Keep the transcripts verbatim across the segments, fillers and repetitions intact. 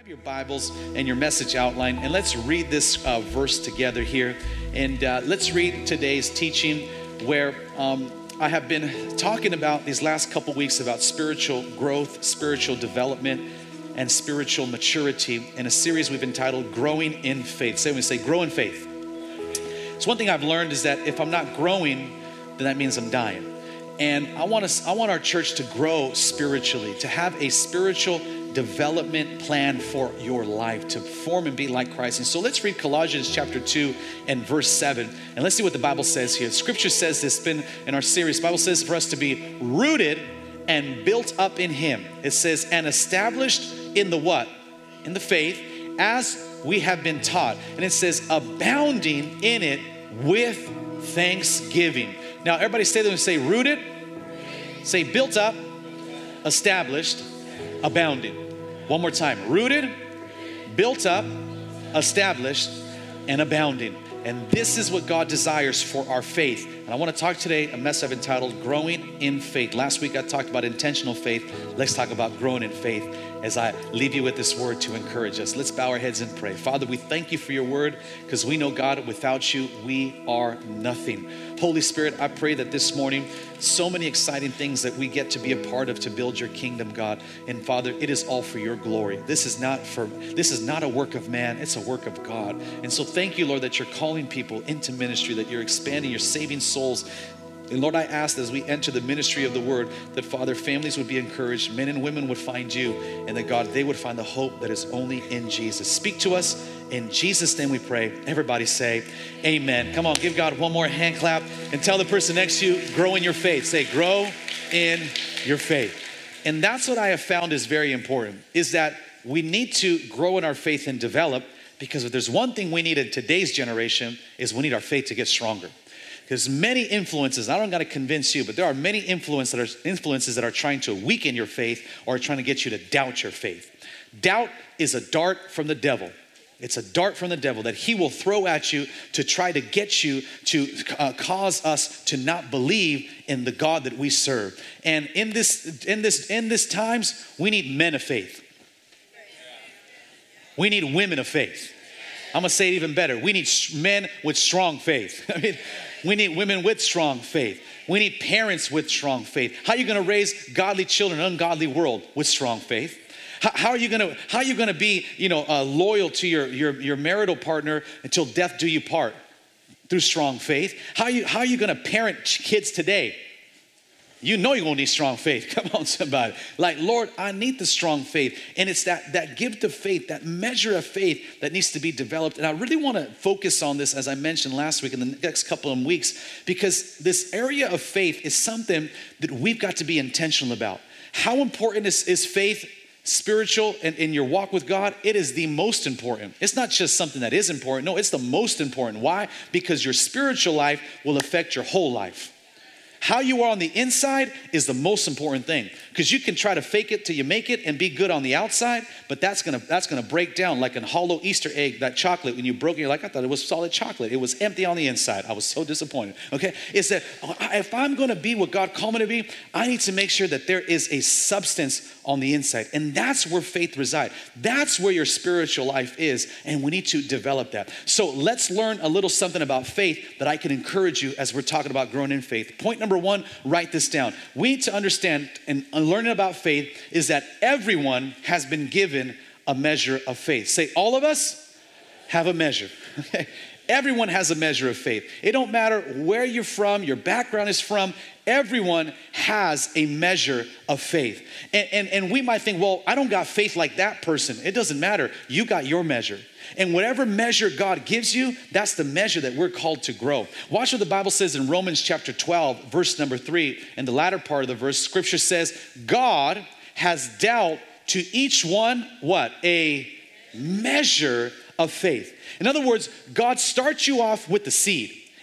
Your Bibles and your message outline, and let's read this uh, verse together here. And uh, let's read today's teaching, where um, I have been talking about these last couple weeks about spiritual growth, spiritual development, and spiritual maturity in a series we've entitled Growing in Faith. Say, when we say grow in faith. So one thing I've learned is that if I'm not growing, then that means I'm dying. And I want us, I want our church to grow spiritually, to have a spiritual development plan for your life, to form and be like Christ. And so let's read Colossians chapter two and verse seven, and let's see what the Bible says here. Scripture says this, been in our series, the Bible says for us to be rooted and built up in Him. It says, and established in the what? In the faith, as we have been taught. And it says, abounding in it with thanksgiving. Now everybody stay there and say rooted, say built up, established, abounding. One more time. Rooted, built up, established, and abounding. And this is what God desires for our faith. And I want to talk today, a message I've entitled Growing in Faith. Last week I talked about intentional faith. Let's talk about growing in faith as I leave you with this word to encourage us. Let's bow our heads and pray. Father, we thank you for your word, because we know, God, without you, we are nothing. Holy Spirit, I pray that this morning, so many exciting things that we get to be a part of to build your kingdom, God. And Father, it is all for your glory. This is not for, this is not a work of man, it's a work of God. And so thank you, Lord, that you're calling people into ministry, that you're expanding, you're saving souls. And Lord, I ask that as we enter the ministry of the word, that Father, families would be encouraged, men and women would find you, and that God, they would find the hope that is only in Jesus. Speak to us. In Jesus' name we pray. Everybody say amen. Come on, give God one more hand clap and tell the person next to you, grow in your faith. Say, grow in your faith. And that's what I have found is very important, is that we need to grow in our faith and develop, because if there's one thing we need in today's generation, is we need our faith to get stronger. Because many influences, I don't got to convince you, but there are many influences that are, influences that are trying to weaken your faith or trying to get you to doubt your faith. Doubt is a dart from the devil. It's a dart from the devil that he will throw at you to try to get you to uh, cause us to not believe in the God that we serve. And in this, in this, in this times, we need men of faith. We need women of faith. I'm gonna say it even better. We need men with strong faith. I mean, we need women with strong faith. We need parents with strong faith. How are you gonna raise godly children in an ungodly world? With strong faith. How, how are you gonna, how are you gonna be, you know, uh, loyal to your, your, your marital partner until death do you part? Through strong faith. How are you, how are you gonna parent kids today? You know you're gonna need strong faith. Come on, somebody. Like, Lord, I need the strong faith. And it's that, that gift of faith, that measure of faith that needs to be developed. And I really wanna focus on this, as I mentioned last week, in the next couple of weeks, because this area of faith is something that we've got to be intentional about. How important is, is faith spiritual and in your walk with God? It is the most important. It's not just something that is important. No, it's the most important. Why? Because your spiritual life will affect your whole life. How you are on the inside is the most important thing, because you can try to fake it till you make it and be good on the outside, but that's gonna that's gonna break down like a hollow Easter egg, that chocolate, when you broke it, you're like, I thought it was solid chocolate. It was empty on the inside. I was so disappointed. Okay, it's that if I'm gonna be what God called me to be, I need to make sure that there is a substance on the inside, and that's where faith resides. That's where your spiritual life is, and we need to develop that. So let's learn a little something about faith that I can encourage you as we're talking about growing in faith. Point number Number one, write this down. We need to understand, and learning about faith is that everyone has been given a measure of faith. Say, all of us have a measure. Okay? Everyone has a measure of faith. It don't matter where you're from, your background is from, everyone has a measure of faith. And, and, and we might think, well, I don't got faith like that person. It doesn't matter. You got your measure. And whatever measure God gives you, that's the measure that we're called to grow. Watch what the Bible says in Romans chapter twelve, verse number three. In the latter part of the verse, scripture says, God has dealt to each one, what? A measure of faith. In other words, God starts you off with the seed.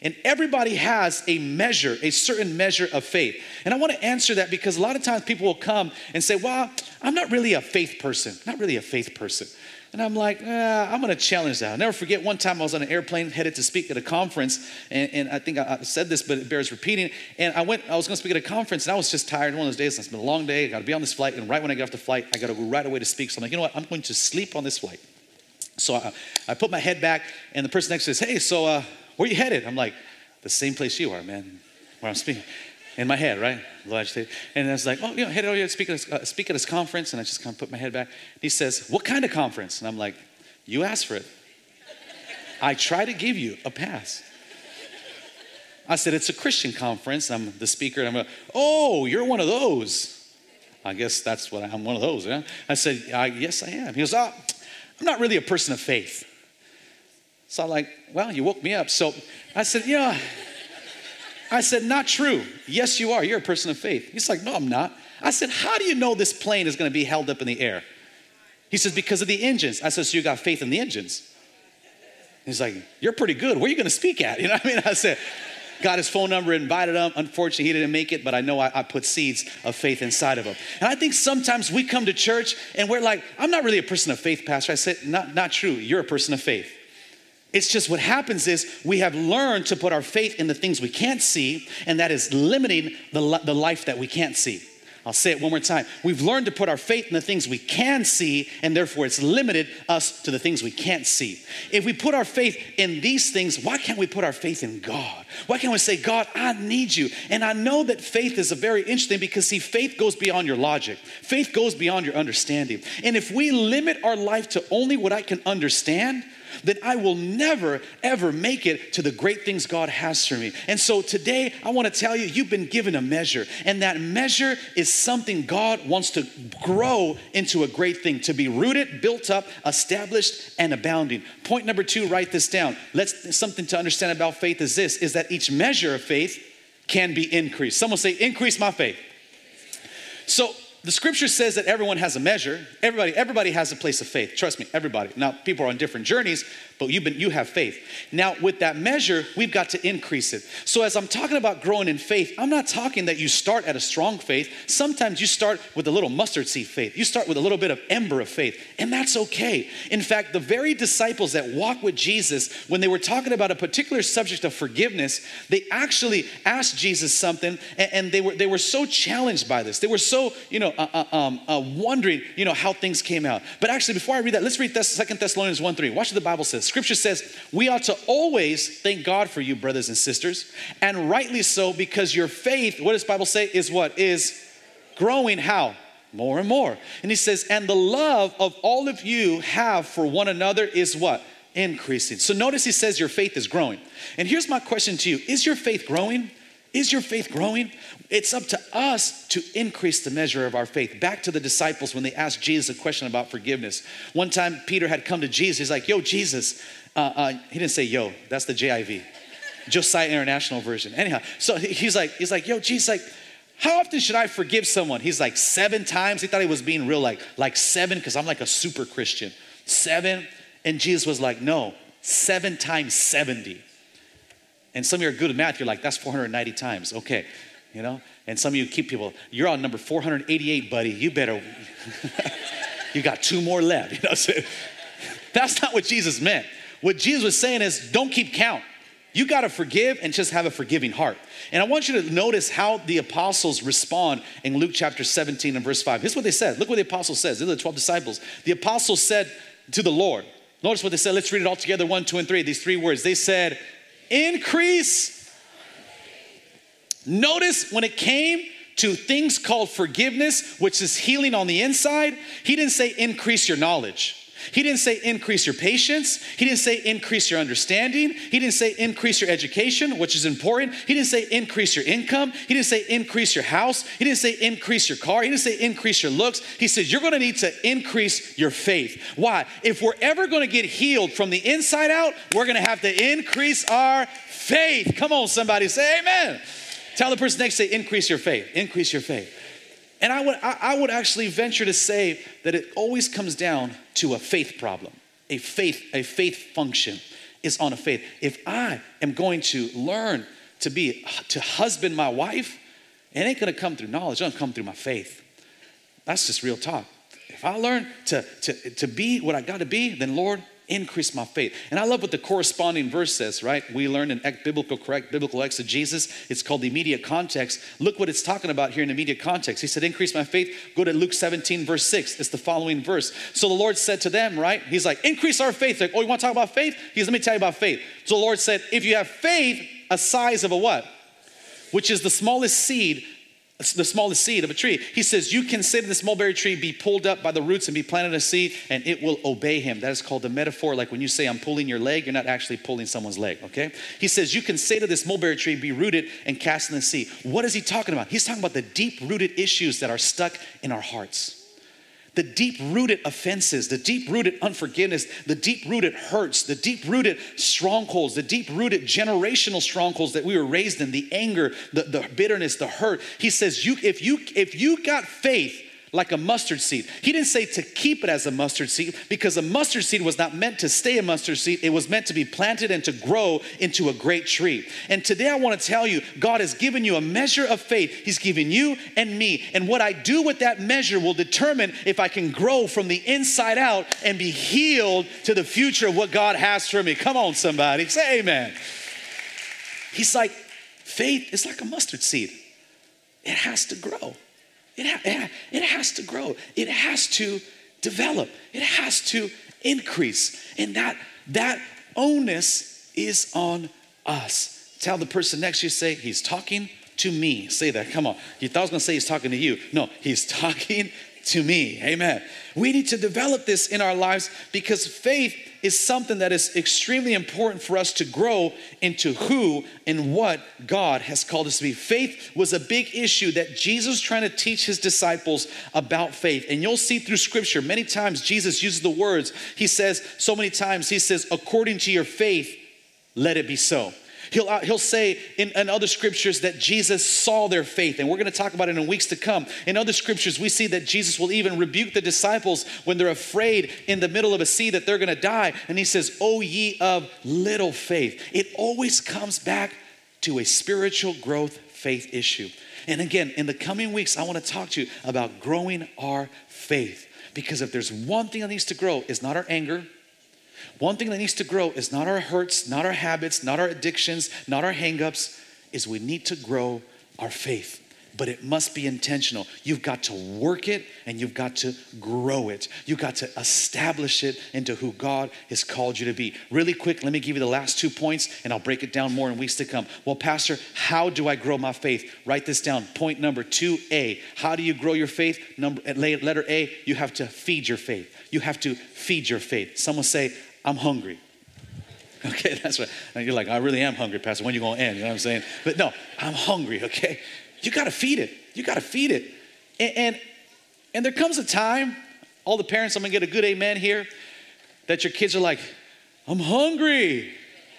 And everybody has a measure, a certain measure of faith. And I want to answer that because a lot of times people will come and say, well, I'm not really a faith person, not really a faith person. And I'm like, uh, I'm going to challenge that. I'll never forget one time I was on an airplane headed to speak at a conference. And, and I think I, I said this, but it bears repeating. And I went, I was going to speak at a conference and I was just tired. One of those days, it's been a long day. I got to be on this flight. And right when I get off the flight, I got to go right away to speak. So I'm like, you know what? I'm going to sleep on this flight. So I, I put my head back and the person next to me says, hey, so uh, where you headed? I'm like, the same place you are, man, where I'm speaking. In my head, right? A little agitated. And I was like, oh, you know, headed over here to speak at, this, uh, speak at this conference. And I just kind of put my head back. He says, what kind of conference? And I'm like, you asked for it. I try to give you a pass. I said, it's a Christian conference. I'm the speaker. And I'm like, oh, you're one of those. I guess that's what I, I'm one of those. Yeah? I said, I, yes, I am. He goes, oh, I'm not really a person of faith. So I'm like, well, you woke me up. So I said, yeah. I said, not true. Yes, you are. You're a person of faith. He's like, no, I'm not. I said, how do you know this plane is going to be held up in the air? He says, because of the engines. I said, so you got faith in the engines? He's like, you're pretty good. Where are you going to speak at? You know what I mean? I said, got his phone number, invited him. Unfortunately, he didn't make it, but I know I, I put seeds of faith inside of him. And I think sometimes we come to church and we're like, I'm not really a person of faith, Pastor. I said, not, not true. You're a person of faith. It's just what happens is we have learned to put our faith in the things we can't see, and that is limiting the, the life that we can't see. I'll say it one more time. We've learned to put our faith in the things we can see, and therefore it's limited us to the things we can't see. If we put our faith in these things, why can't we put our faith in God? Why can't we say, God, I need you? And I know that faith is a very interesting because, see, faith goes beyond your logic. Faith goes beyond your understanding. And if we limit our life to only what I can understand, then I will never, ever make it to the great things God has for me. And so today, I want to tell you, you've been given a measure. And that measure is something God wants to grow into a great thing, to be rooted, built up, established, and abounding. Point number two, write this down. Let's, something to understand about faith is this, is that each measure of faith can be increased. Someone say, increase my faith. So, the scripture says that everyone has a measure. Everybody, everybody has a place of faith. Trust me, everybody. Now, people are on different journeys, but you've been, you have faith. Now, with that measure, we've got to increase it. So as I'm talking about growing in faith, I'm not talking that you start at a strong faith. Sometimes you start with a little mustard seed faith. You start with a little bit of ember of faith, and that's okay. In fact, the very disciples that walked with Jesus, when they were talking about a particular subject of forgiveness, they actually asked Jesus something, and, and they were they were so challenged by this. They were so, you know, uh, uh, um, uh, wondering, you know, how things came out. But actually, before I read that, let's read Second Thessalonians one three. Watch what the Bible says. Scripture says, we ought to always thank God for you, brothers and sisters, and rightly so, because your faith, what does the Bible say, is what? Is growing how? More and more. And he says, and the love of all of you have for one another is what? Increasing. So notice he says your faith is growing. And here's my question to you. Is your faith growing? Is your faith growing? It's up to us to increase the measure of our faith. Back to the disciples when they asked Jesus a question about forgiveness. One time Peter had come to Jesus. He's like, yo, Jesus. Uh, uh, he didn't say yo. That's the J I V. Josiah International Version. Anyhow, so he's like, he's like, yo, Jesus, like, how often should I forgive someone? He's like, seven times. He thought he was being real, like, like seven, because I'm like a super Christian. Seven. And Jesus was like, no, seven times seventy. And some of you are good at math. You're like, that's four hundred ninety times. Okay, you know? And some of you keep people, you're on number four hundred eighty-eight, buddy. You better, you got two more left. You know what I'm saying? That's not what Jesus meant. What Jesus was saying is, don't keep count. You got to forgive and just have a forgiving heart. And I want you to notice how the apostles respond in Luke chapter seventeen and verse five. Here's what they said. Look what the apostles says. These are the twelve disciples. The apostles said to the Lord, notice what they said. Let's read it all together. One, two, and three. These three words. They said, increase. Notice when it came to things called forgiveness, which is healing on the inside, he didn't say increase your knowledge. He didn't say increase your patience. He didn't say increase your understanding. He didn't say increase your education, which is important. He didn't say increase your income. He didn't say increase your house. He didn't say increase your car. He didn't say increase your looks. He said you're going to need to increase your faith. Why? If we're ever going to get healed from the inside out, we're going to have to increase our faith. Come on, somebody say amen. Tell the person next to you, increase your faith. Increase your faith. And I would, I, I would actually venture to say that it always comes down to a faith problem, a faith, a faith function. is on a faith. If I am going to learn to be, to husband my wife, it ain't gonna come through knowledge, it's gonna come through my faith. That's just real talk. If I learn to, to, to be what I gotta be, then Lord, increase my faith. And I love what the corresponding verse says, right? We learned in biblical, correct biblical exegesis. It's called the immediate context. Look what it's talking about here in immediate context. He said, increase my faith. Go to Luke seventeen, verse six. It's the following verse. So the Lord said to them, right? He's like, increase our faith. Like, oh, you want to talk about faith? He's, let me tell you about faith. So the Lord said, if you have faith, a size of a what? Which is the smallest seed, the smallest seed of a tree. He says, you can say to this mulberry tree, be pulled up by the roots and be planted in a sea, and it will obey him. That is called the metaphor. Like when you say, I'm pulling your leg, you're not actually pulling someone's leg, okay? He says, you can say to this mulberry tree, be rooted and cast in the sea. What is he talking about? He's talking about the deep-rooted issues that are stuck in our hearts. The deep-rooted offenses, the deep-rooted unforgiveness, the deep-rooted hurts, the deep-rooted strongholds, the deep-rooted generational strongholds that we were raised in, the anger, the, the bitterness, the hurt. He says, you, if you if you got faith like a mustard seed. He didn't say to keep it as a mustard seed, because a mustard seed was not meant to stay a mustard seed. It was meant to be planted and to grow into a great tree. And today I want to tell you, God has given you a measure of faith. He's given you and me. And what I do with that measure will determine if I can grow from the inside out and be healed to the future of what God has for me. Come on, somebody. Say amen. He's like, faith is like a mustard seed. It has to grow. It, ha- it has to grow. It has to develop. It has to increase. And that, that onus is on us. Tell the person next to you, say, he's talking to me. Say that, come on. You thought I was gonna say he's talking to you. No, he's talking to me, amen. We need to develop this in our lives because faith is something that is extremely important for us to grow into who and what God has called us to be. Faith was a big issue that Jesus was trying to teach his disciples about faith. And you'll see through scripture, many times Jesus uses the words, he says so many times, he says, according to your faith, let it be so. He'll, uh, he'll say in, in other scriptures that Jesus saw their faith, and we're going to talk about it in weeks to come. In other scriptures, we see that Jesus will even rebuke the disciples when they're afraid in the middle of a sea that they're going to die. And he says, "O ye of little faith." It always comes back to a spiritual growth faith issue. And again, in the coming weeks, I want to talk to you about growing our faith. Because if there's one thing that needs to grow, it's not our anger. One thing that needs to grow is not our hurts, not our habits, not our addictions, not our hangups, is we need to grow our faith. But it must be intentional. You've got to work it and you've got to grow it. You've got to establish it into who God has called you to be. Really quick, let me give you the last two points and I'll break it down more in weeks to come. Well, Pastor, how do I grow my faith? Write this down. Point number two A. How do you grow your faith? Number, letter A, you have to feed your faith. You have to feed your faith. Someone say, I'm hungry. Okay, that's right. And you're like, I really am hungry, Pastor. When are you going to end? You know what I'm saying? But no, I'm hungry, okay? You got to feed it. You got to feed it. And, and, and there comes a time, all the parents, I'm going to get a good amen here, that your kids are like, I'm hungry.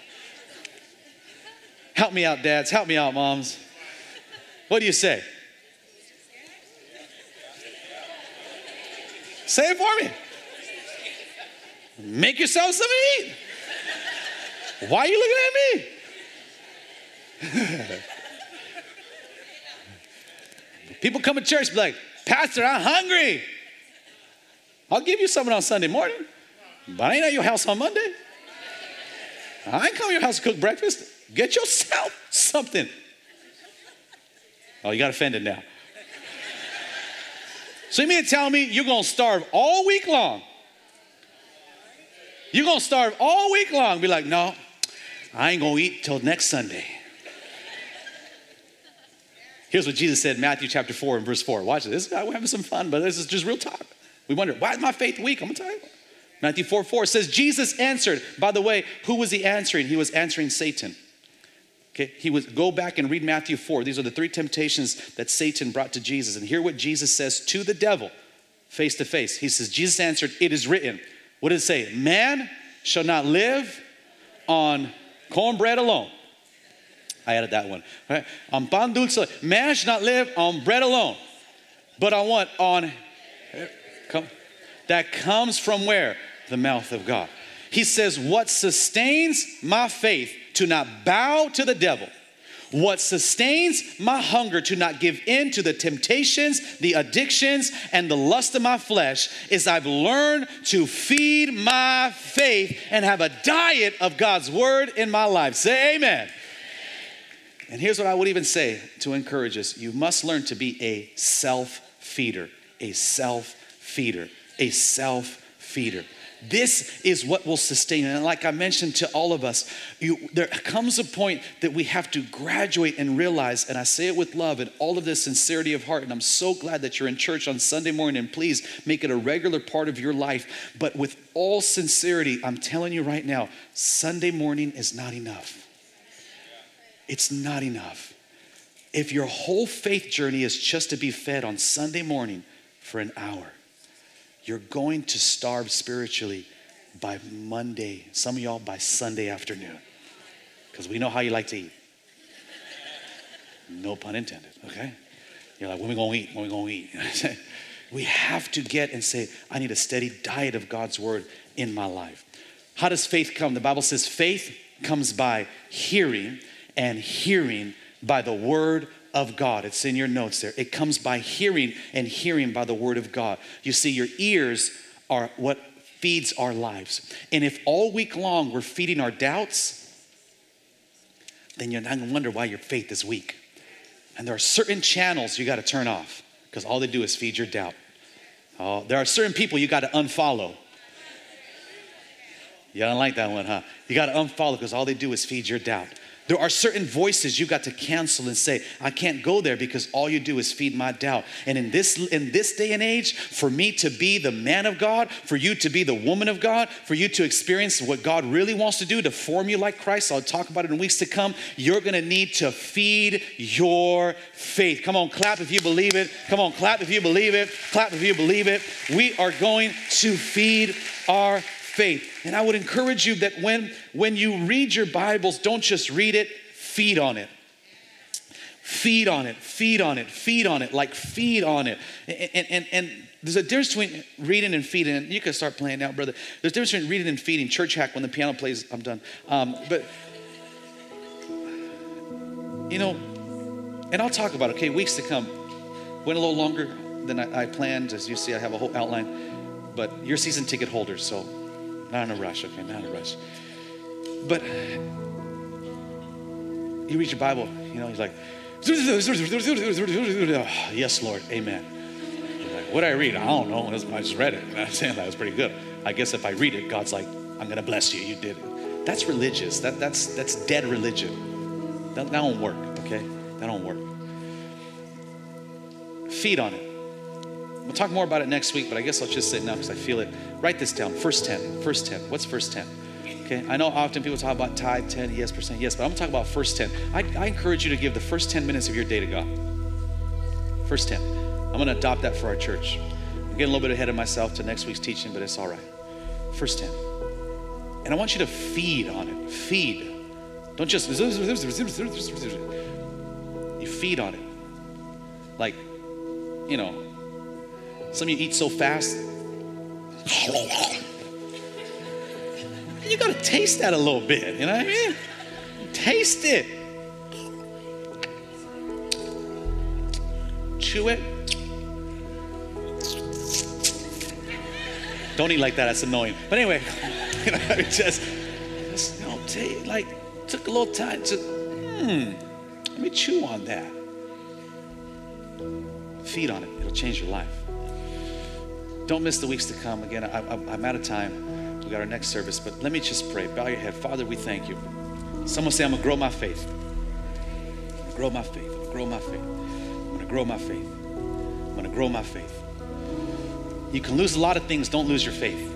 Help me out, dads. Help me out, moms. What do you say? Say it for me. Make yourself something to eat. Why are you looking at me? People come to church and be like, Pastor, I'm hungry. I'll give you something on Sunday morning, but I ain't at your house on Monday. I ain't come to your house to cook breakfast. Get yourself something. Oh, you got offended now. So you mean to tell me you're going to starve all week long? You're going to starve all week long. Be like, no, I ain't going to eat till next Sunday. Here's what Jesus said in Matthew chapter four and verse four. Watch this. We're having some fun, but this is just real talk. We wonder, why is my faith weak? I'm going to tell you. Matthew four four says, Jesus answered. By the way, who was he answering? He was answering Satan. Okay, he was, go back and read Matthew four. These are the three temptations that Satan brought to Jesus. And hear what Jesus says to the devil face to face. He says, Jesus answered, it is written. What did it say? Man shall not live on cornbread alone. I added that one. Right? On pan dulce. Man shall not live on bread alone. But on what? On, come, that comes from where? The mouth of God. He says, what sustains my faith to not bow to the devil, what sustains my hunger to not give in to the temptations, the addictions, and the lust of my flesh is I've learned to feed my faith and have a diet of God's word in my life. Say amen. And here's what I would even say to encourage us. You must learn to be a self-feeder, a self-feeder, a self-feeder. This is what will sustain. And like I mentioned to all of us, you, there comes a point that we have to graduate and realize, and I say it with love and all of this sincerity of heart, and I'm so glad that you're in church on Sunday morning, and please make it a regular part of your life. But with all sincerity, I'm telling you right now, Sunday morning is not enough. It's not enough. If your whole faith journey is just to be fed on Sunday morning for an hour, you're going to starve spiritually by Monday. Some of y'all by Sunday afternoon. Because we know how you like to eat. No pun intended, okay? You're like, when we gonna eat? When we gonna eat? We have to get and say, I need a steady diet of God's word in my life. How does faith come? The Bible says faith comes by hearing, and hearing by the word of God. It's in your notes there. It comes by hearing, and hearing by the word of God. You see, your ears are what feeds our lives. And if all week long we're feeding our doubts, then you're not going to wonder why your faith is weak. And there are certain channels you got to turn off because all they do is feed your doubt. Oh, there are certain people you got to unfollow. You don't like that one, huh? You got to unfollow because all they do is feed your doubt. There are certain voices you got to cancel and say, I can't go there because all you do is feed my doubt. And in this, in this day and age, for me to be the man of God, for you to be the woman of God, for you to experience what God really wants to do to form you like Christ, I'll talk about it in weeks to come, you're gonna need to feed your faith. Come on, clap if you believe it. Come on, clap if you believe it. Clap if you believe it. We are going to feed our faith. And I would encourage you that when, when you read your Bibles, don't just read it, feed on it. Feed on it, feed on it, feed on it, like feed on it. And, and, and there's a difference between reading and feeding. And you can start playing now, brother. There's a difference between reading and feeding. Church hack, when the piano plays, I'm done. Um, but, you know, and I'll talk about it, okay, weeks to come. Went a little longer than I, I planned. As you see, I have a whole outline. But you're season ticket holders, so not in a rush, okay, not in a rush. But you read your Bible, you know, he's like, yes, Lord, amen. You're like, what did I read? I don't know, I just read it. And I'm saying that was pretty good. I guess if I read it, God's like, I'm gonna bless you, you did it. That's religious, that, that's, that's dead religion. That, that won't work, okay? That don't work. Feed on it. We'll talk more about it next week, but I guess I'll just say it now because I feel it. Write this down, first ten, first ten. What's first ten? Okay, I know often people talk about tithe, ten, yes, percent, yes, but I'm gonna talk about first ten. I, I encourage you to give the first ten minutes of your day to God. First ten. I'm gonna adopt that for our church. I'm getting a little bit ahead of myself to next week's teaching, but it's all right. First ten. And I want you to feed on it, feed. Don't just, you feed on it. Like, you know, some of you eat so fast. You gotta taste that a little bit, you know what I mean? Taste it. Chew it. Don't eat like that, that's annoying. But anyway, you know, just, just you know, take, like, took a little time to, hmm, let me chew on that. Feed on it, it'll change your life. Don't miss the weeks to come. Again, I, I, I'm out of time. We got our next service, but let me just pray. Bow your head. Father, we thank you. Someone say, I'm gonna grow my faith. I'm gonna grow my faith. I'm gonna grow my faith. I'm gonna grow my faith. I'm gonna grow my faith. You can lose a lot of things, don't lose your faith.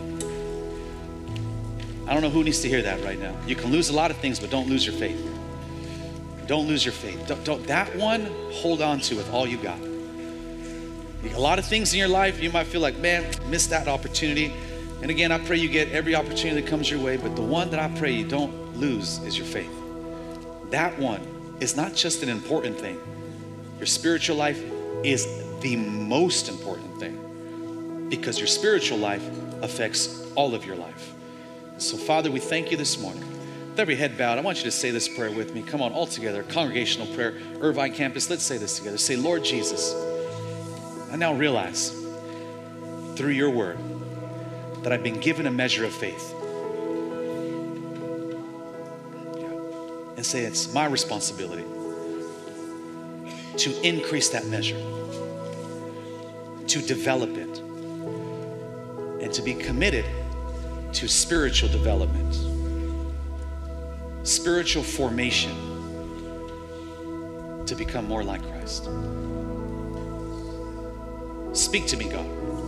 I don't know who needs to hear that right now. You can lose a lot of things, but don't lose your faith. Don't lose your faith. Don't, don't, that one, hold on to with all you got. A lot of things in your life, you might feel like, man, missed that opportunity. And again, I pray you get every opportunity that comes your way, but the one that I pray you don't lose is your faith. That one is not just an important thing. Your spiritual life is the most important thing because your spiritual life affects all of your life. So Father, we thank you this morning. With every head bowed, I want you to say this prayer with me. Come on, all together, congregational prayer, Irvine campus, let's say this together. Say, Lord Jesus, I now realize through your word that I've been given a measure of faith. Yeah. And say it's my responsibility to increase that measure, to develop it, and to be committed to spiritual development, spiritual formation, to become more like Christ. Speak to me, God.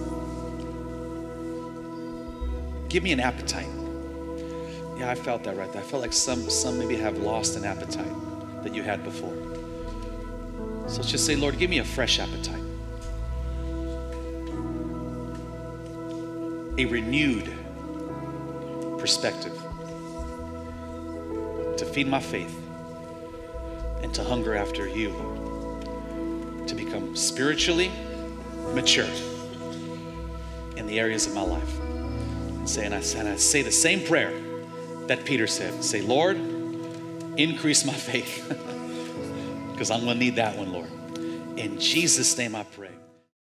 Give me an appetite. Yeah, I felt that right there. I felt like some, some maybe have lost an appetite that you had before. So let's just say, Lord, give me a fresh appetite. A renewed perspective to feed my faith and to hunger after you, Lord, to become spiritually mature in the areas of my life. And say, and I, and I say the same prayer that Peter said. Say, Lord, increase my faith because I'm going to need that one, Lord. In Jesus' name I pray.